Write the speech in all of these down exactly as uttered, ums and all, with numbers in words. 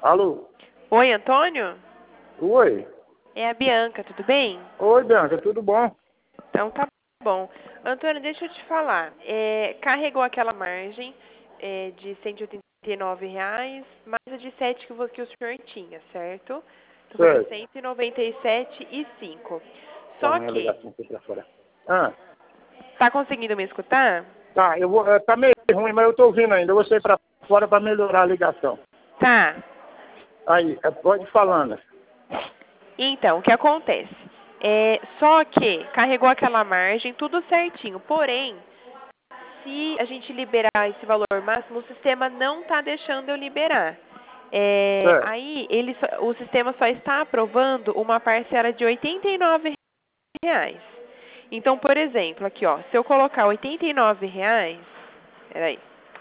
Alô? Oi, Antônio? Oi. É a Bianca, tudo bem? Oi, Bianca, tudo bom? Então tá bom. Antônio, deixa eu te falar. É, carregou aquela margem é, de cento e oitenta e nove reais, mais a de sete que, vo- que o senhor tinha, certo? Então ficou Certo. cento e noventa e sete e cinco. Só Calma aí, a que, ligação aqui pra fora. Ah, tá conseguindo me escutar? tá, eu vou, eh, tá meio ruim, mas eu tô ouvindo ainda. Eu vou sair pra fora pra melhorar a ligação. Tá. Aí, eh, pode ir falando. Então, o que acontece? É, só que carregou aquela margem, tudo certinho. Porém, se a gente liberar esse valor máximo, o sistema não está deixando eu liberar. É, Certo. aí, ele só- o sistema só está aprovando uma parcela de oitenta e nove reais. Então, por exemplo, aqui, ó, se eu colocar oitenta e nove reais, peraí.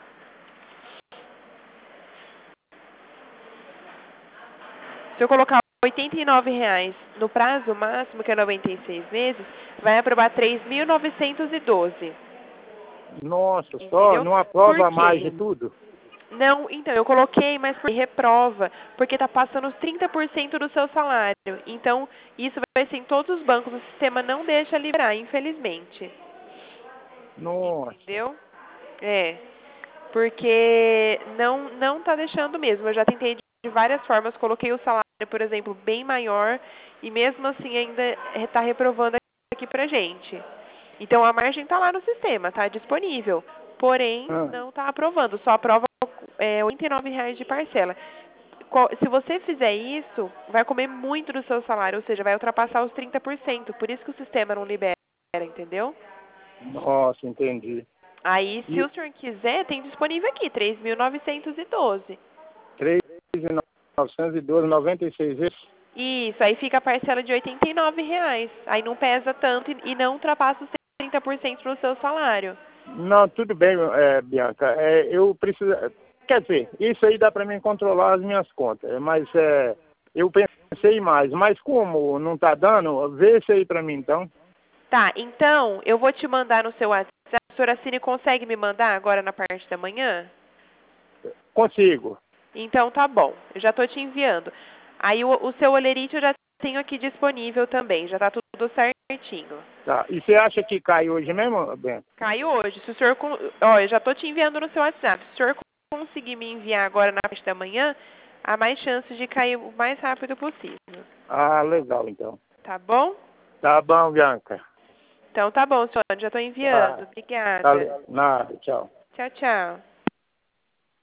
Se eu colocar oitenta e nove reais no prazo máximo, que é noventa e seis meses, vai aprovar três mil novecentos e doze. Nossa, só Entendeu? não Por aprova mais de quê? tudo? Não, então, eu coloquei, mas por reprova, porque está passando os trinta por cento do seu salário. Então, isso vai ser em todos os bancos, o sistema não deixa liberar, infelizmente. Nossa. Entendeu? É, porque não não está deixando mesmo. Eu já tentei de várias formas, coloquei o salário, por exemplo, bem maior, e mesmo assim ainda está reprovando aqui pra gente. Então, a margem está lá no sistema, está disponível. Porém, Ah, não está aprovando, só aprova é, oitenta e nove reais de parcela. Qual- Se você fizer isso, vai comer muito do seu salário, ou seja, vai ultrapassar os trinta por cento. Por isso que o sistema não libera, entendeu? nossa, entendi. Aí, se E o senhor quiser, tem disponível aqui, três mil novecentos e doze. três mil novecentos e doze, noventa e seis vezes? Isso, aí fica a parcela de oitenta e nove reais. Aí não pesa tanto e e não ultrapassa os trinta por cento no seu salário. Não, tudo bem, eh, Bianca. Eh, eu preciso. Quer dizer, isso aí dá para mim controlar as minhas contas, mas eh, eu pensei mais. Mas como não está dando, vê isso aí para mim então. Tá, então, eu vou te mandar no seu WhatsApp. A senhora Cine consegue me mandar agora na parte da manhã? Consigo. Então tá bom, eu já estou te enviando. Aí o, o seu olerite eu já tenho aqui disponível também, já está tudo certinho. Tá. E você acha que cai hoje mesmo, Bianca? Cai hoje, se o senhor... con- Ó, eu já estou te enviando no seu WhatsApp. Se o senhor conseguir me enviar agora na parte da manhã, há mais chances de cair o mais rápido possível. Ah, legal então. Tá bom? Tá bom, Bianca. Então tá bom, senhor, já estou Tá. enviando. Tá, Obrigada. nada, tchau. Tchau, tchau.